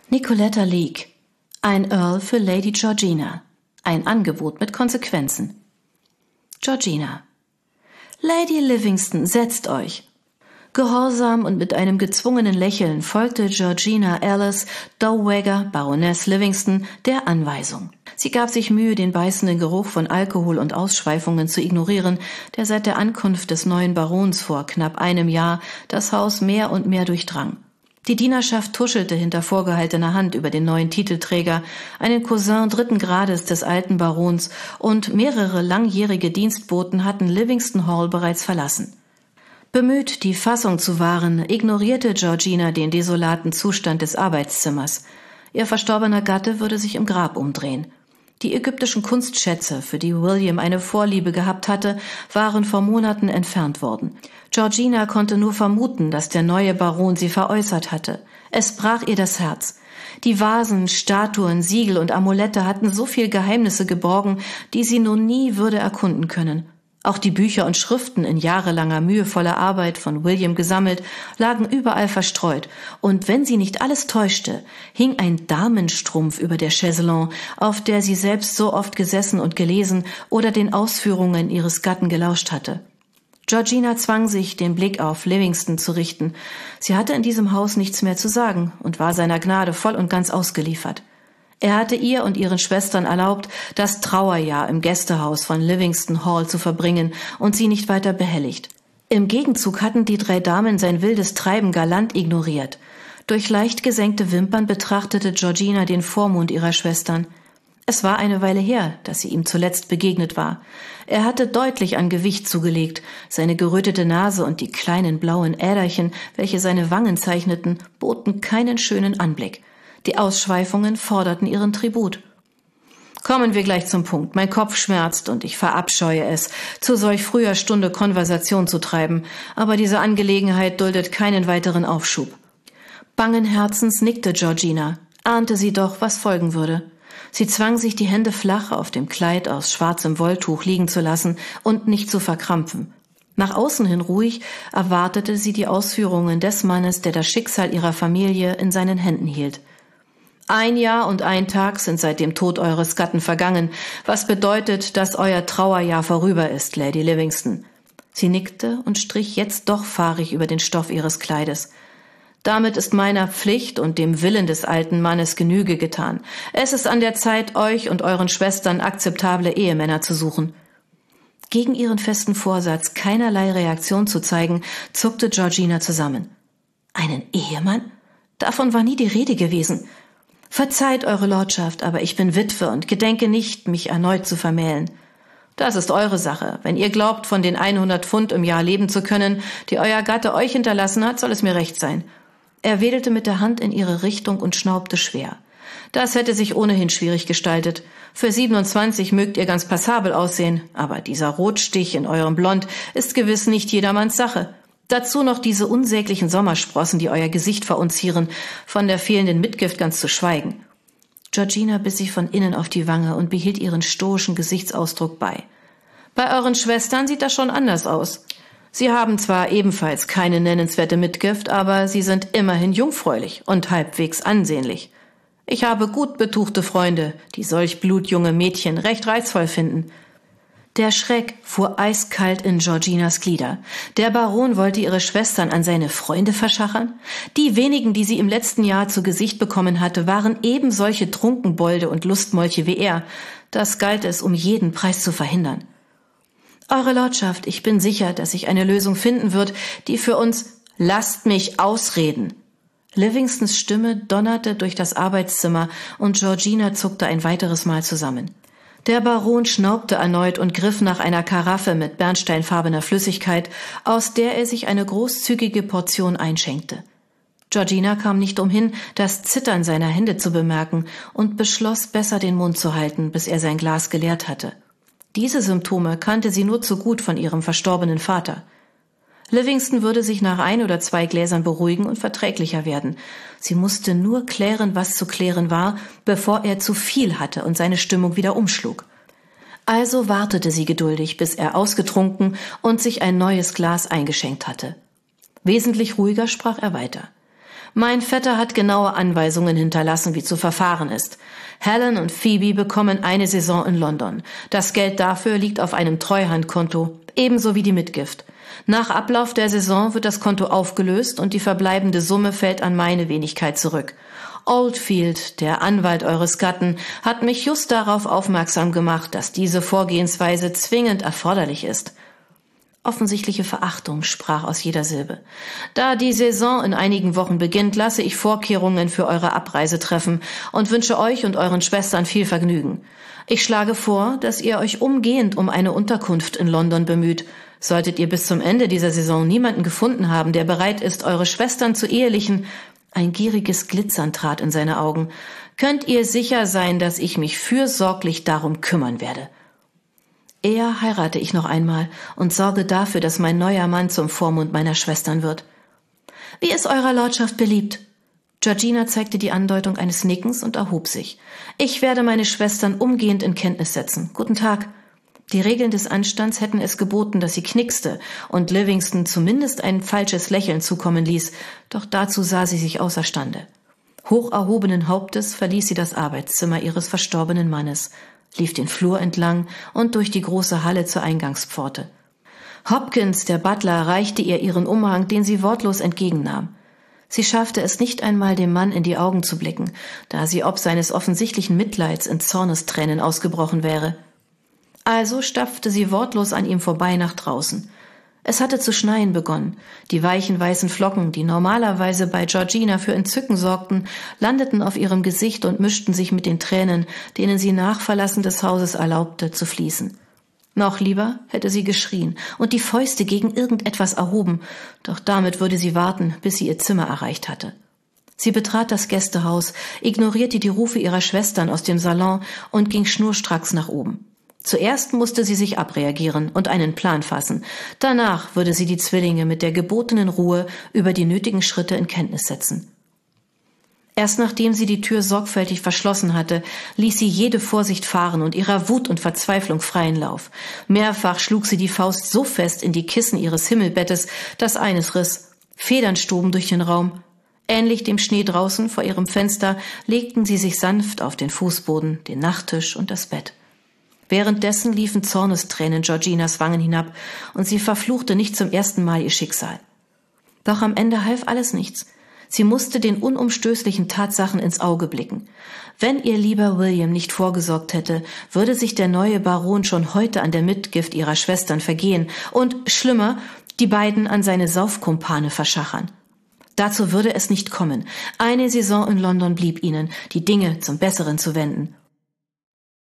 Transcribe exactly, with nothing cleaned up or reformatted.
Nicoletta Leake. Ein Earl für Lady Georgina. Ein Angebot mit Konsequenzen. Georgina. Lady Livingston, setzt euch. Gehorsam und mit einem gezwungenen Lächeln folgte Georgina Alice Dowager, Baroness Livingston, der Anweisung. Sie gab sich Mühe, den beißenden Geruch von Alkohol und Ausschweifungen zu ignorieren, der seit der Ankunft des neuen Barons vor knapp einem Jahr das Haus mehr und mehr durchdrang. Die Dienerschaft tuschelte hinter vorgehaltener Hand über den neuen Titelträger, einen Cousin dritten Grades des alten Barons, und mehrere langjährige Dienstboten hatten Livingston Hall bereits verlassen. Bemüht, die Fassung zu wahren, ignorierte Georgina den desolaten Zustand des Arbeitszimmers. Ihr verstorbener Gatte würde sich im Grab umdrehen. Die ägyptischen Kunstschätze, für die William eine Vorliebe gehabt hatte, waren vor Monaten entfernt worden. Georgina konnte nur vermuten, dass der neue Baron sie veräußert hatte. Es brach ihr das Herz. Die Vasen, Statuen, Siegel und Amulette hatten so viel Geheimnisse geborgen, die sie nun nie würde erkunden können. Auch die Bücher und Schriften, in jahrelanger mühevoller Arbeit von William gesammelt, lagen überall verstreut, und wenn sie nicht alles täuschte, hing ein Damenstrumpf über der Chaiselongue, auf der sie selbst so oft gesessen und gelesen oder den Ausführungen ihres Gatten gelauscht hatte. Georgina zwang sich, den Blick auf Livingston zu richten. Sie hatte in diesem Haus nichts mehr zu sagen und war seiner Gnade voll und ganz ausgeliefert. Er hatte ihr und ihren Schwestern erlaubt, das Trauerjahr im Gästehaus von Livingston Hall zu verbringen und sie nicht weiter behelligt. Im Gegenzug hatten die drei Damen sein wildes Treiben galant ignoriert. Durch leicht gesenkte Wimpern betrachtete Georgina den Vormund ihrer Schwestern. Es war eine Weile her, dass sie ihm zuletzt begegnet war. Er hatte deutlich an Gewicht zugelegt. Seine gerötete Nase und die kleinen blauen Äderchen, welche seine Wangen zeichneten, boten keinen schönen Anblick. Die Ausschweifungen forderten ihren Tribut. Kommen wir gleich zum Punkt. Mein Kopf schmerzt und ich verabscheue es, zu solch früher Stunde Konversation zu treiben, aber diese Angelegenheit duldet keinen weiteren Aufschub. Bangen Herzens nickte Georgina, ahnte sie doch, was folgen würde. Sie zwang sich, die Hände flach auf dem Kleid aus schwarzem Wolltuch liegen zu lassen und nicht zu verkrampfen. Nach außen hin ruhig erwartete sie die Ausführungen des Mannes, der das Schicksal ihrer Familie in seinen Händen hielt. Ein Jahr und ein Tag sind seit dem Tod eures Gatten vergangen, was bedeutet, dass euer Trauerjahr vorüber ist, Lady Livingston. Sie nickte und strich jetzt doch fahrig über den Stoff ihres Kleides. Damit ist meiner Pflicht und dem Willen des alten Mannes Genüge getan. Es ist an der Zeit, euch und euren Schwestern akzeptable Ehemänner zu suchen. Gegen ihren festen Vorsatz, keinerlei Reaktion zu zeigen, zuckte Georgina zusammen. Einen Ehemann? Davon war nie die Rede gewesen. Verzeiht, Eure Lordschaft, aber ich bin Witwe und gedenke nicht, mich erneut zu vermählen. Das ist eure Sache. Wenn ihr glaubt, von den hundert Pfund im Jahr leben zu können, die euer Gatte euch hinterlassen hat, soll es mir recht sein. Er wedelte mit der Hand in ihre Richtung und schnaubte schwer. Das hätte sich ohnehin schwierig gestaltet. Für siebenundzwanzig mögt ihr ganz passabel aussehen, aber dieser Rotstich in eurem Blond ist gewiss nicht jedermanns Sache. Dazu noch diese unsäglichen Sommersprossen, die euer Gesicht verunzieren, von der fehlenden Mitgift ganz zu schweigen. Georgina biss sich von innen auf die Wange und behielt ihren stoischen Gesichtsausdruck bei. Bei euren Schwestern sieht das schon anders aus. Sie haben zwar ebenfalls keine nennenswerte Mitgift, aber sie sind immerhin jungfräulich und halbwegs ansehnlich. Ich habe gut betuchte Freunde, die solch blutjunge Mädchen recht reizvoll finden. Der Schreck fuhr eiskalt in Georginas Glieder. Der Baron wollte ihre Schwestern an seine Freunde verschachern? Die wenigen, die sie im letzten Jahr zu Gesicht bekommen hatte, waren eben solche Trunkenbolde und Lustmolche wie er. Das galt es, um jeden Preis zu verhindern. Eure Lordschaft, ich bin sicher, dass sich eine Lösung finden wird, die für uns... Lasst mich ausreden! Livingstons Stimme donnerte durch das Arbeitszimmer und Georgina zuckte ein weiteres Mal zusammen. Der Baron schnaubte erneut und griff nach einer Karaffe mit bernsteinfarbener Flüssigkeit, aus der er sich eine großzügige Portion einschenkte. Georgina kam nicht umhin, das Zittern seiner Hände zu bemerken und beschloss, besser den Mund zu halten, bis er sein Glas geleert hatte. Diese Symptome kannte sie nur zu gut von ihrem verstorbenen Vater. Livingston würde sich nach ein oder zwei Gläsern beruhigen und verträglicher werden. Sie musste nur klären, was zu klären war, bevor er zu viel hatte und seine Stimmung wieder umschlug. Also wartete sie geduldig, bis er ausgetrunken und sich ein neues Glas eingeschenkt hatte. Wesentlich ruhiger sprach er weiter. Mein Vetter hat genaue Anweisungen hinterlassen, wie zu verfahren ist. Helen und Phoebe bekommen eine Saison in London. Das Geld dafür liegt auf einem Treuhandkonto, ebenso wie die Mitgift. Nach Ablauf der Saison wird das Konto aufgelöst und die verbleibende Summe fällt an meine Wenigkeit zurück. Oldfield, der Anwalt eures Gatten, hat mich just darauf aufmerksam gemacht, dass diese Vorgehensweise zwingend erforderlich ist. Offensichtliche Verachtung sprach aus jeder Silbe. Da die Saison in einigen Wochen beginnt, lasse ich Vorkehrungen für eure Abreise treffen und wünsche euch und euren Schwestern viel Vergnügen. Ich schlage vor, dass ihr euch umgehend um eine Unterkunft in London bemüht. Solltet ihr bis zum Ende dieser Saison niemanden gefunden haben, der bereit ist, eure Schwestern zu ehelichen, ein gieriges Glitzern trat in seine Augen, könnt ihr sicher sein, dass ich mich fürsorglich darum kümmern werde. Eher heirate ich noch einmal und sorge dafür, dass mein neuer Mann zum Vormund meiner Schwestern wird. Wie es eurer Lordschaft beliebt? Georgina zeigte die Andeutung eines Nickens und erhob sich. Ich werde meine Schwestern umgehend in Kenntnis setzen. Guten Tag. Die Regeln des Anstands hätten es geboten, dass sie knickste und Livingston zumindest ein falsches Lächeln zukommen ließ, doch dazu sah sie sich außerstande. Hoch erhobenen Hauptes verließ sie das Arbeitszimmer ihres verstorbenen Mannes, lief den Flur entlang und durch die große Halle zur Eingangspforte. Hopkins, der Butler, reichte ihr ihren Umhang, den sie wortlos entgegennahm. Sie schaffte es nicht einmal, dem Mann in die Augen zu blicken, da sie ob seines offensichtlichen Mitleids in Zornestränen ausgebrochen wäre. Also stapfte sie wortlos an ihm vorbei nach draußen. Es hatte zu schneien begonnen. Die weichen weißen Flocken, die normalerweise bei Georgina für Entzücken sorgten, landeten auf ihrem Gesicht und mischten sich mit den Tränen, denen sie nach Verlassen des Hauses erlaubte, zu fließen. Noch lieber hätte sie geschrien und die Fäuste gegen irgendetwas erhoben, doch damit würde sie warten, bis sie ihr Zimmer erreicht hatte. Sie betrat das Gästehaus, ignorierte die Rufe ihrer Schwestern aus dem Salon und ging schnurstracks nach oben. Zuerst musste sie sich abreagieren und einen Plan fassen. Danach würde sie die Zwillinge mit der gebotenen Ruhe über die nötigen Schritte in Kenntnis setzen. Erst nachdem sie die Tür sorgfältig verschlossen hatte, ließ sie jede Vorsicht fahren und ihrer Wut und Verzweiflung freien Lauf. Mehrfach schlug sie die Faust so fest in die Kissen ihres Himmelbettes, dass eines riss. Federn stoben durch den Raum. Ähnlich dem Schnee draußen vor ihrem Fenster legten sie sich sanft auf den Fußboden, den Nachttisch und das Bett. Währenddessen liefen Zornestränen Georginas Wangen hinab und sie verfluchte nicht zum ersten Mal ihr Schicksal. Doch am Ende half alles nichts. Sie musste den unumstößlichen Tatsachen ins Auge blicken. Wenn ihr lieber William nicht vorgesorgt hätte, würde sich der neue Baron schon heute an der Mitgift ihrer Schwestern vergehen und, schlimmer, die beiden an seine Saufkumpane verschachern. Dazu würde es nicht kommen. Eine Saison in London blieb ihnen, die Dinge zum Besseren zu wenden.